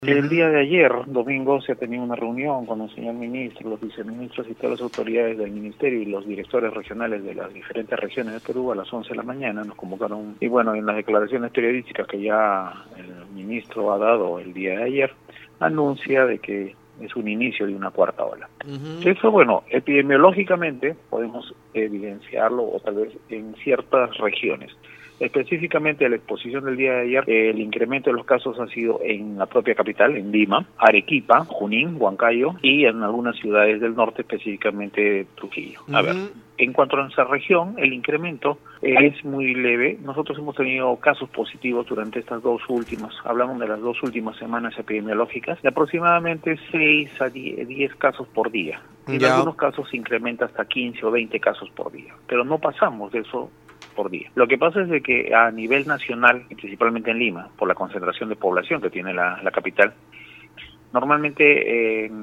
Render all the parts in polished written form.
El día de ayer, domingo, se ha tenido una reunión con el señor ministro, los viceministros y todas las autoridades del ministerio y los directores regionales de las diferentes regiones de Perú a las 11 de la mañana. Nos convocaron, y bueno, en las declaraciones periodísticas que ya el ministro ha dado el día de ayer, anuncia de que es un inicio de una cuarta ola. Eso, bueno, epidemiológicamente podemos evidenciarlo o tal vez en ciertas regiones. Específicamente la exposición del día de ayer, el incremento de los casos ha sido en la propia capital, en Lima, Arequipa, Junín, Huancayo y en algunas ciudades del norte, específicamente Trujillo. A ver, en cuanto a nuestra región, el incremento es muy leve. Nosotros hemos tenido casos positivos durante estas hablamos de las dos últimas semanas epidemiológicas, de aproximadamente 6 a 10 casos por día. Y en algunos casos se incrementa hasta 15 o 20 casos por día, pero no pasamos de eso por día. Lo que pasa es de que a nivel nacional, y principalmente en Lima, por la concentración de población que tiene la capital, normalmente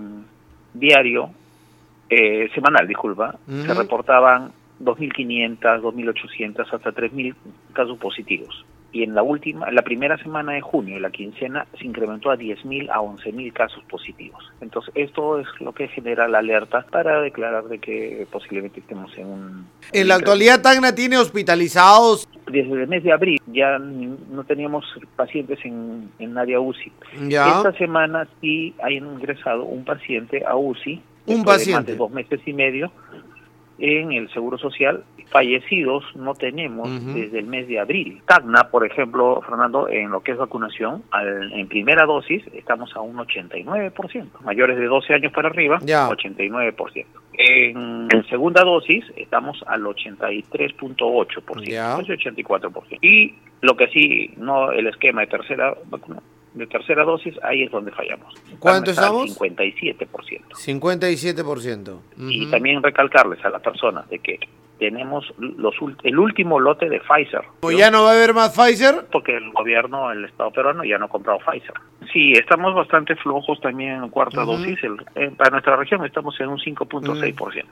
semanal, se reportaban 2.500, 2.800, hasta 3.000 casos positivos. Y en la primera semana de junio, la quincena, se incrementó a 10.000 a 11.000 casos positivos. Entonces, esto es lo que genera la alerta para declarar de que posiblemente estemos en un... En la actualidad, Tacna tiene hospitalizados. Desde el mes de abril ya no teníamos pacientes en área UCI. Esta semana sí ha ingresado un paciente a UCI, más de 2 meses y medio, en el Seguro Social. Fallecidos no tenemos desde el mes de abril. Tacna, por ejemplo, Fernando, en lo que es vacunación, en primera dosis estamos a un 89%. Mayores de 12 años para arriba, 89%. En segunda dosis estamos al 83.8%, casi 84%. Y lo que sí, no el esquema de tercera vacuna, de tercera dosis, ahí es donde fallamos. ¿Cuánto estamos? 57%. 57%. Y también recalcarles a las personas de que tenemos el último lote de Pfizer. ¿Ya no va a haber más Pfizer? Porque el gobierno, el Estado peruano, ya no ha comprado Pfizer. Sí, estamos bastante flojos también en cuarta dosis. Para nuestra región estamos en un 5.6%.